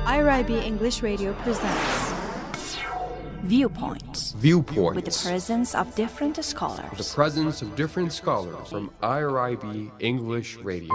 IRIB English Radio presents Viewpoints. Viewpoints. With the presence of different scholars. The presence of different scholars from IRIB English Radio.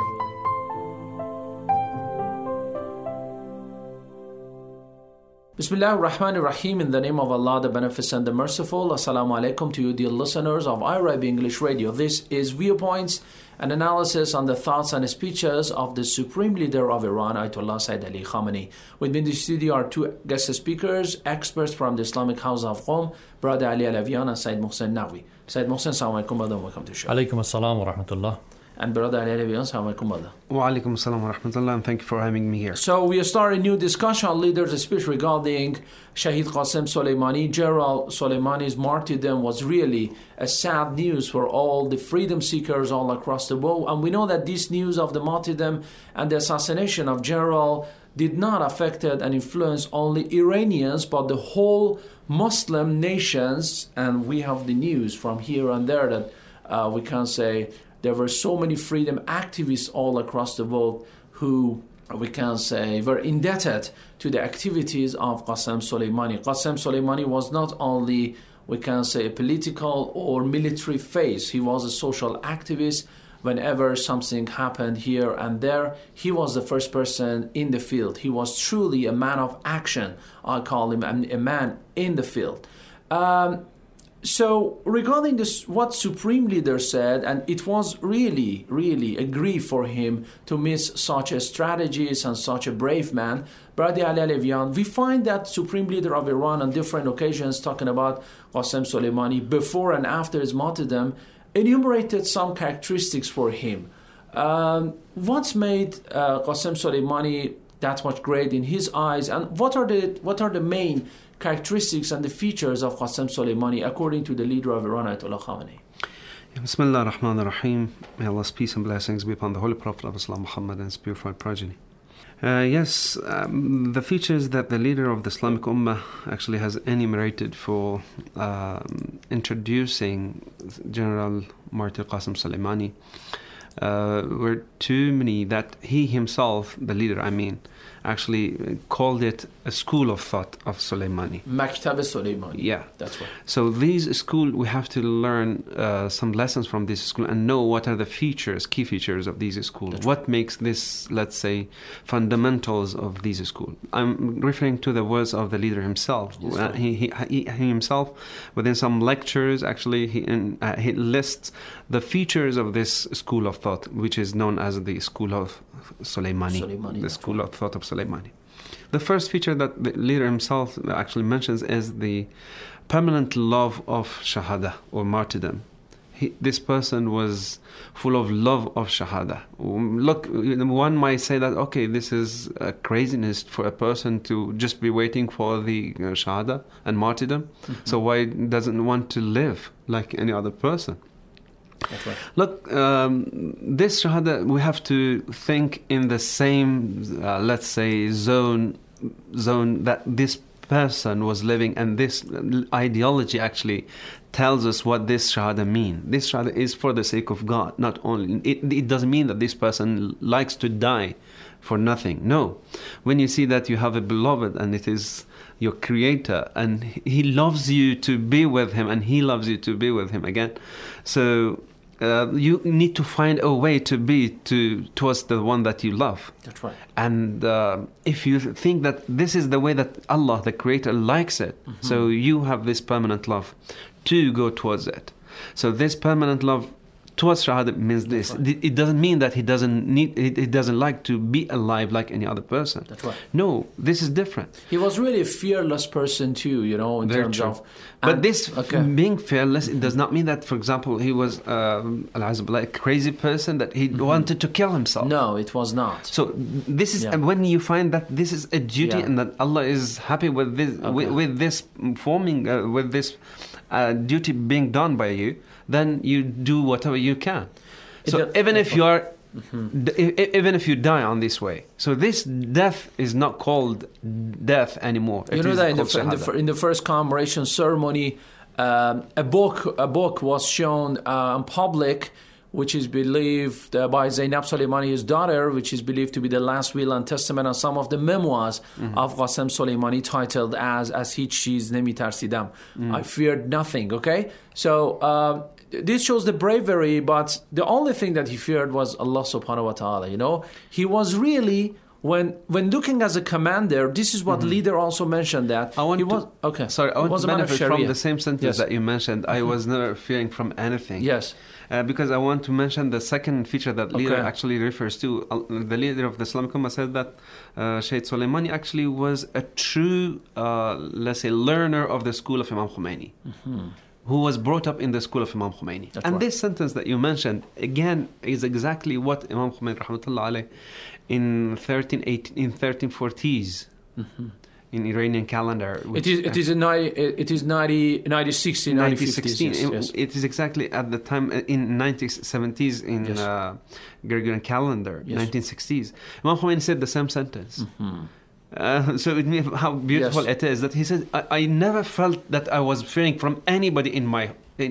Bismillah ar-Rahman ar-Rahim, in the name of Allah, the Beneficent, the Merciful. Assalamu alaikum to you, dear listeners of IRIB English Radio. This is Viewpoints, an analysis on the thoughts and speeches of the Supreme Leader of Iran, Ayatollah Sayyid Ali Khamenei. With me in the studio are two guest speakers, experts from the Islamic House of Qom, Brother Ali Alavian and Sayyid Mohsen Naqvi. Sayyid Mohsen, assalamu alaikum, brother, welcome to the show. Alaikum assalam wa rahmatullah. And Brother Ali Alavian, assalamu alaikum, brother. Wa alaikum assalam wa rahmatullah, and thank you for having me here. So we start a new discussion on leaders' speech regarding Shahid Qasem Soleimani. General Soleimani's martyrdom was really a sad news for all the freedom seekers all across the world. And we know that this news of the martyrdom and the assassination of General did not affect and influence only Iranians, but the whole Muslim nations. And we have the news from here and there that we can say there were so many freedom activists all across the world who, we can say, were indebted to the activities of Qasem Soleimani. Qasem Soleimani was not only, we can say, a political or military face. He was a social activist. Whenever something happened here and there, he was the first person in the field. He was truly a man of action. I call him a man in the field. So regarding this, what Supreme Leader said, and it was really, really a grief for him to miss such a strategist and such a brave man, Brother Ali Alavian, we find that Supreme Leader of Iran on different occasions talking about Qasem Soleimani before and after his martyrdom enumerated some characteristics for him. What's made Qasem Soleimani that much great in his eyes, and what are the main characteristics and the features of Qasem Soleimani according to the leader of Iran, Ayatollah Khamenei? Bismillah ar-Rahman ar-Rahim. May Allah's peace and blessings be upon the Holy Prophet of Islam, Muhammad, and his purified progeny. The features that the leader of the Islamic Ummah actually has enumerated for introducing General Martyr Qasem Soleimani were too many that he himself, the leader, actually called it a school of thought of Soleimani. Maktab Soleimani. Yeah. That's right. So these school, we have to learn some lessons from this school and know what are the features, key features of these schools. That's what right. makes this, let's say, fundamentals of these schools. I'm referring to the words of the leader himself. Yes, right. He himself, within some lectures, actually, he lists the features of this school of thought, which is known as the school of Soleimani, the school of thought of Soleimani. The first feature that the leader himself actually mentions is the permanent love of Shahada or martyrdom. This person was full of love of Shahada. Look, one might say that, okay, this is a craziness for a person to just be waiting for the Shahada and martyrdom. Mm-hmm. So why doesn't want to live like any other person? That's right. Look, this Shahada, we have to think in the same, let's say, zone that this person was living, and this ideology actually tells us what this Shahada means. This Shahada is for the sake of God, not only. It doesn't mean that this person likes to die for nothing. No. When you see that you have a beloved and it is your creator and he loves you to be with him and he loves you to be with him again. So you need to find a way to be towards the one that you love. That's right. And if you think that this is the way that Allah, the creator, likes it, mm-hmm. so you have this permanent love to go towards it. So this permanent love towards Shahada means this. Right. It doesn't mean that he doesn't like to be alive like any other person. That's right. No, this is different. He was really a fearless person too, in Very terms true. of... But this being fearless, it does not mean that, for example, he was a crazy person that he wanted to kill himself. No, it was not. So this is when you find that this is a duty and that Allah is happy with this, with this forming, with this duty being done by you, then you do whatever you can. So even if you are, even if you die on this way, so this death is not called death anymore. You know that in the first commemoration ceremony, a book was shown in public which is believed by Zainab Soleimani, his daughter, which is believed to be the last will and testament, and some of the memoirs of Qasem Soleimani titled as هیچ چیز نمی ترسیدم. I feared nothing, okay? So this shows the bravery, but the only thing that he feared was Allah subhanahu wa ta'ala, you know? He was really... When looking as a commander, this is what leader also mentioned that I want to benefit from the same sentence that you mentioned. I was never fearing from anything. Yes. Because I want to mention the second feature that leader actually refers to. The leader of the Islamic Ummah said that Shaykh Soleimani actually was a true, let's say, learner of the school of Imam Khomeini. Who was brought up in the school of Imam Khomeini. This sentence that you mentioned, again, is exactly what Imam Khomeini, rahmatullah alayh, in 1340s, in Iranian calendar. It is 1960, 1950s. Yes. It is exactly at the time, in 1970s, in Gregorian calendar, 1960s. Imam Khomeini said the same sentence. So it means how beautiful it is that he said, I never felt that I was fearing from anybody in my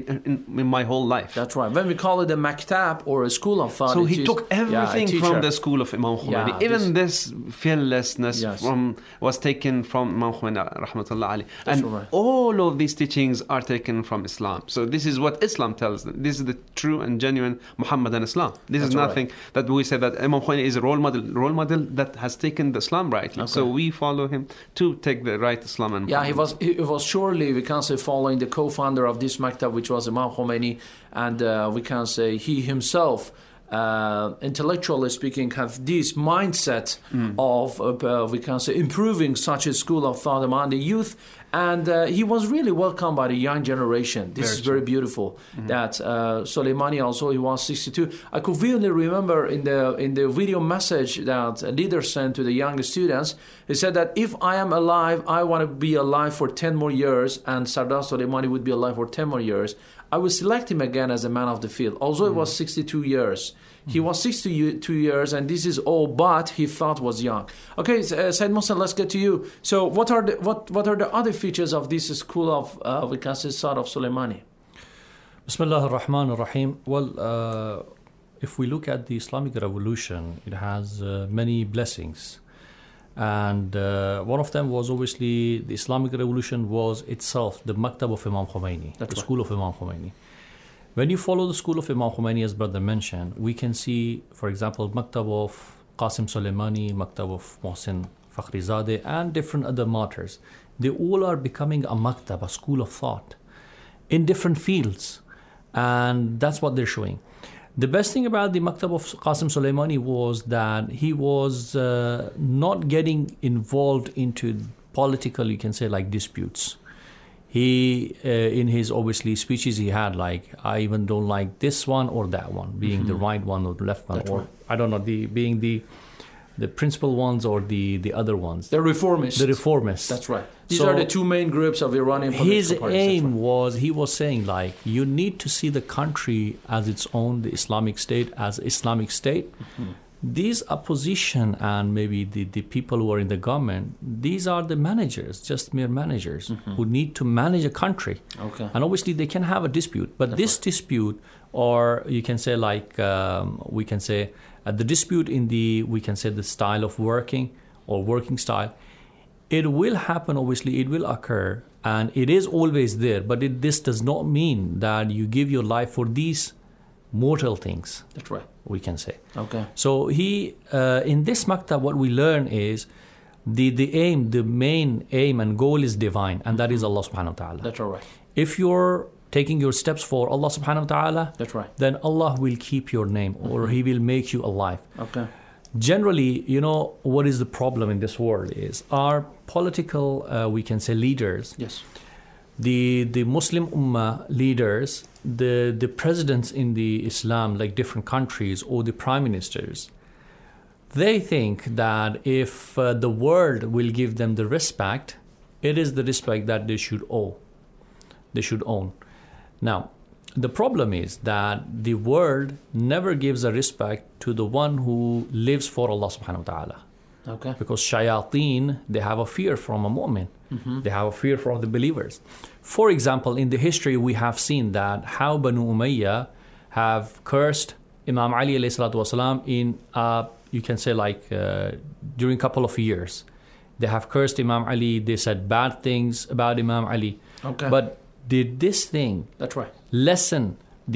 whole life. That's right. When we call it a maktab or a school of thought, so he took everything from the school of Imam Khomeini. Even this fearlessness was taken from Imam Khomeini, rahmatullah alayh. And all of these teachings are taken from Islam. So this is what Islam tells them. This is the true and genuine Muhammadan Islam. This is nothing that we say that Imam Khomeini is a role model that has taken the Islam rightly. So we follow him to take the right Islam. And he was surely, we can say, following the co-founder of this maktab, which was Imam Khomeini, and we can say he himself, intellectually speaking, have this mindset of, we can say, improving such a school of thought among the youth, and he was really welcomed by the young generation. This is very beautiful. That Soleimani also, he was 62. I could vividly remember in the video message that a leader sent to the young students, he said that if I am alive, I want to be alive for 10 more years, and Sardar Soleimani would be alive for 10 more years. I will select him again as a man of the field. Although it was 62 years. He was 62 years, and this is all, but he thought was young. Okay, Said Mohsen, let's get to you. So what are the other features of this school of, we can say, sort of Soleimani? Bismillah ar-Rahman ar-Rahim. Well, if we look at the Islamic Revolution, it has many blessings. And one of them was obviously the Islamic Revolution was itself the maktab of Imam Khomeini, the school of Imam Khomeini. When you follow the school of Imam Khomeini, as brother mentioned, we can see, for example, maktab of Qasem Soleimani, maktab of Mohsen Fakhrizadeh, and different other martyrs. They all are becoming a maktab, a school of thought, in different fields. And that's what they're showing. The best thing about the maktab of Qasem Soleimani was that he was not getting involved into political, you can say, like disputes. He, in his obviously speeches, he had like, I even don't like this one or that one, being the right one or the left one, or I don't know, being the principal ones or the other ones. The reformists. The reformists. That's right. These are the two main groups of Iranian political parties. His aim was, he was saying like, you need to see the country as its own, the Islamic State as Islamic State. These opposition and maybe the people who are in the government, these are the managers, just mere managers who need to manage a country. Okay. And obviously they can have a dispute, but this dispute, or you can say like, we can say the dispute in the, we can say the style of working or working style, it will happen, obviously it will occur, and it is always there, but this does not mean that you give your life for these mortal things. That's right. We can say. Okay. So he, in this maktab, what we learn is the aim, the main aim and goal is divine, and that is Allah subhanahu wa ta'ala. That's all right. If you're taking your steps for Allah subhanahu wa ta'ala, that's right, then Allah will keep your name, or He will make you alive. Okay. Generally, you know, what is the problem in this world is our political, we can say, leaders. Yes. The Muslim Ummah leaders, the presidents in the Islam, like different countries, or the prime ministers, they think that if the world will give them the respect, it is the respect that they should owe. They should own. Now, the problem is that the world never gives a respect to the one who lives for Allah subhanahu wa ta'ala. Okay. Because shayateen, they have a fear from a mu'min. They have a fear from the believers. For example, in the history, we have seen that how Banu Umayyah have cursed Imam Ali alayhi salatu wasalam in, you can say during a couple of years. They have cursed Imam Ali. They said bad things about Imam Ali. Okay. But did this thing That's right. lessen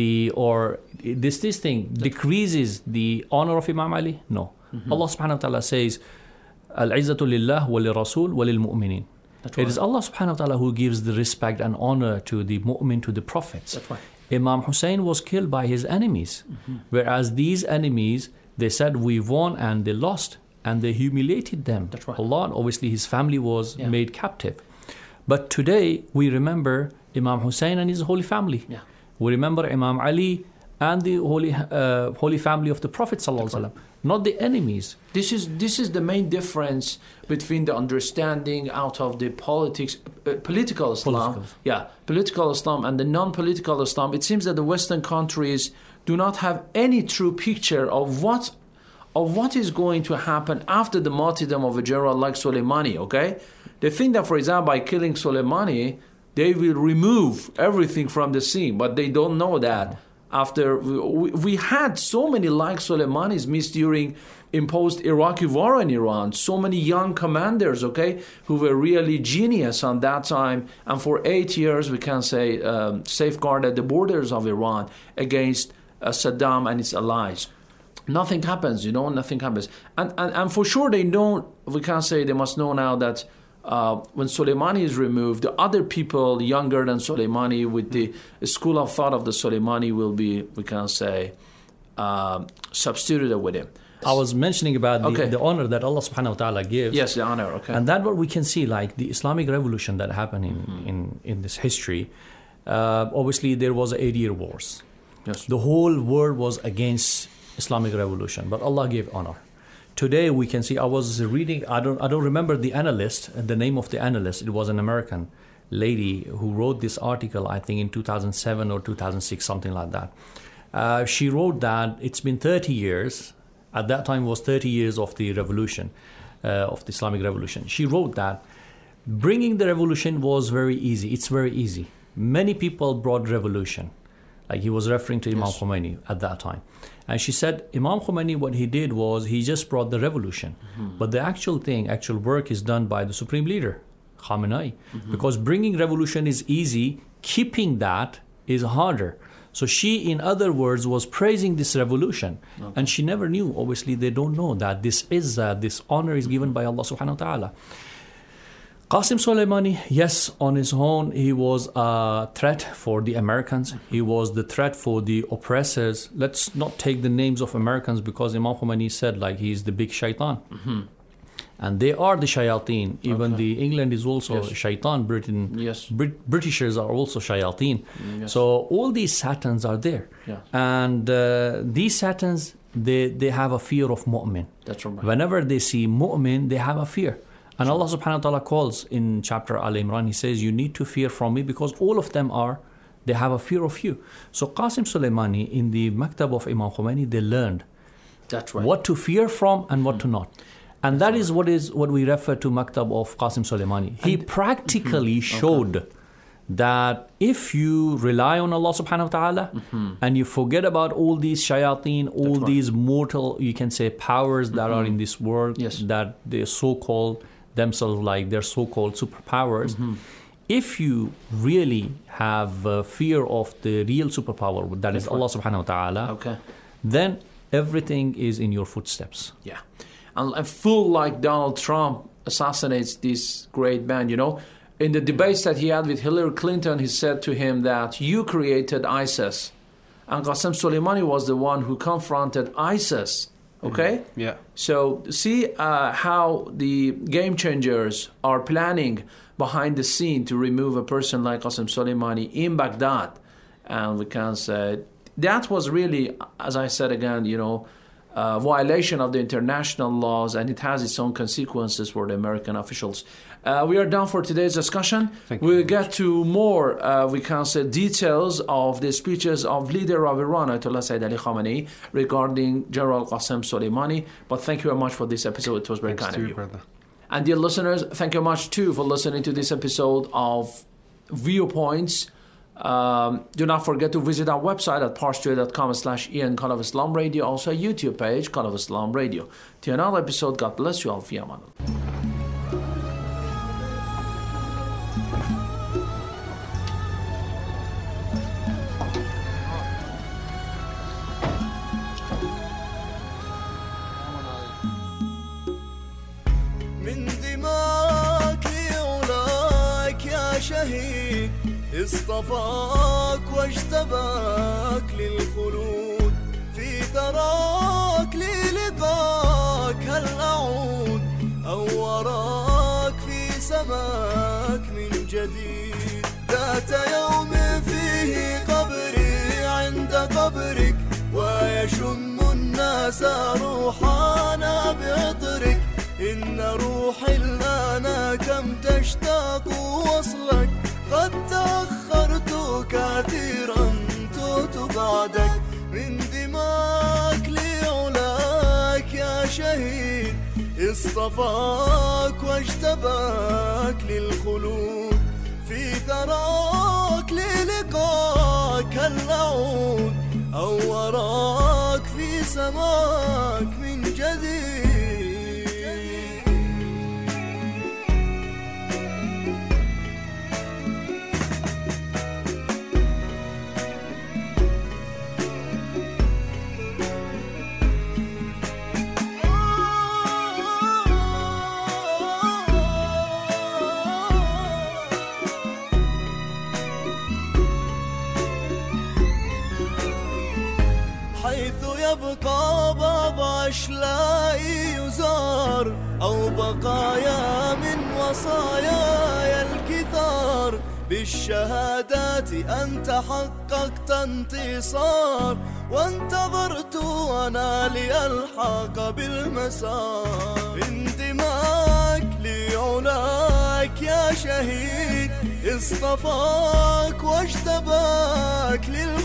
this thing decreases the honor of Imam Ali? No. Allah subhanahu wa ta'ala says, Al-izzatu lillah wa lirasul wa lil mu'minin. It is Allah subhanahu wa ta'ala who gives the respect and honor to the mu'min, to the prophets. That's right. Imam Hussein was killed by his enemies, whereas these enemies, they said we won and they lost, and they humiliated them. That's right. Allah, obviously his family was made captive. But today we remember Imam Hussein and his holy family. Yeah. We remember Imam Ali and the holy family of the Prophet sallallahu alaihi wasallam, not the enemies. This is the main difference between the understanding out of the political Islam, political Islam and the non-political Islam. It seems that the Western countries do not have any true picture of what is going to happen after the martyrdom of a general like Soleimani. Okay, they think that, for example, by killing Soleimani, they will remove everything from the scene, but they don't know that. After we had so many like Soleimani's missed during imposed Iraqi war in Iran, so many young commanders, okay, who were really genius on that time, and for 8 years we can say safeguarded the borders of Iran against Saddam and its allies. Nothing happens, nothing happens, and for sure they must know now that. When Soleimani is removed, the other people younger than Soleimani with the school of thought of the Soleimani will be, we can say, substituted with him. I was mentioning about the honor that Allah subhanahu wa ta'ala gives. Yes, the honor, okay. And that what we can see, like the Islamic revolution that happened in this history, obviously there was 8-year wars. Yes. The whole world was against Islamic revolution, but Allah gave honor. Today we can see, I was reading, I don't remember the name of the analyst. It was an American lady who wrote this article, I think in 2007 or 2006, something like that. She wrote that it's been 30 years, at that time it was 30 years of the revolution, of the Islamic revolution. She wrote that bringing the revolution was very easy. It's very easy. Many people brought revolution. Like he was referring to Imam Khomeini at that time. And she said, Imam Khomeini, what he did was he just brought the revolution. But the actual work is done by the supreme leader, Khamenei. Because bringing revolution is easy, keeping that is harder. So she, in other words, was praising this revolution. And she never knew, obviously they don't know that this honor is given by Allah subhanahu wa ta'ala. Qasim Soleimani, yes, on his own, he was a threat for the Americans. He was the threat for the oppressors. Let's not take the names of Americans because Imam Khomeini said he's the big shaitan. And they are the shayateen. Even the England is also shaitan. Britain, Britishers are also shayateen. So all these satans are there. And these satans, they have a fear of mu'min. That's right. Whenever they see mu'min, they have a fear. And Allah subhanahu wa ta'ala calls in chapter Al-Imran, He says, you need to fear from me because all of them they have a fear of you. So Qasim Soleimani, in the Maktab of Imam Khomeini, they learned what to fear from and what to not. And that is what we refer to Maktab of Qasim Soleimani. He practically showed that if you rely on Allah subhanahu wa ta'ala and you forget about all these shayateen, all these mortal, you can say, powers that are in this world, that they so-called themselves like their so-called superpowers, if you really have fear of the real superpower, that is Allah subhanahu wa ta'ala, then everything is in your footsteps. Yeah. And a fool like Donald Trump assassinates this great man, In the debates that he had with Hillary Clinton, he said to him that you created ISIS. And Qasim Soleimani was the one who confronted ISIS. Okay? Yeah. So see how the game changers are planning behind the scene to remove a person like Qasim Soleimani in Baghdad. And we can say that was really, as I said again, violation of the international laws, and it has its own consequences for the American officials. We are done for today's discussion. We'll get to more, we can say, details of the speeches of leader of Iran, Ayatollah Sayyid Ali Khamenei, regarding General Qasim Soleimani. But thank you very much for this episode. It was very kind of you. Brother. And dear listeners, thank you much too for listening to this episode of Viewpoints Do not forget to visit our website at parstoday.com/Ian Call of Islam Radio, also YouTube page Call of Islam Radio. Till another episode, God bless you all. Fi aman. شهيد اصطفاك واجتباك للخلود في ثراك للقاك هل أعود أو وراك في سماك من جديد ذات يوم فيه قبري عند قبرك ويشم الناس روحانا بعطرك إن روحي الآن كم تشتاق وصلك قد تأخرت كثيرا توت بعدك من دماك لعلاك يا شهيد اصطفاك واجتباك للخلود في ثراك للقاك هل أعود أو وراك في سماك من جديد يبقى بعض أشلاء يزار أو بقايا من وصاياي الكثار بالشهادات أنت حققت انتصار وانتظرت أنا لألحق بالمسار انتماك لعلاك يا شهيد اصطفاك واجتباك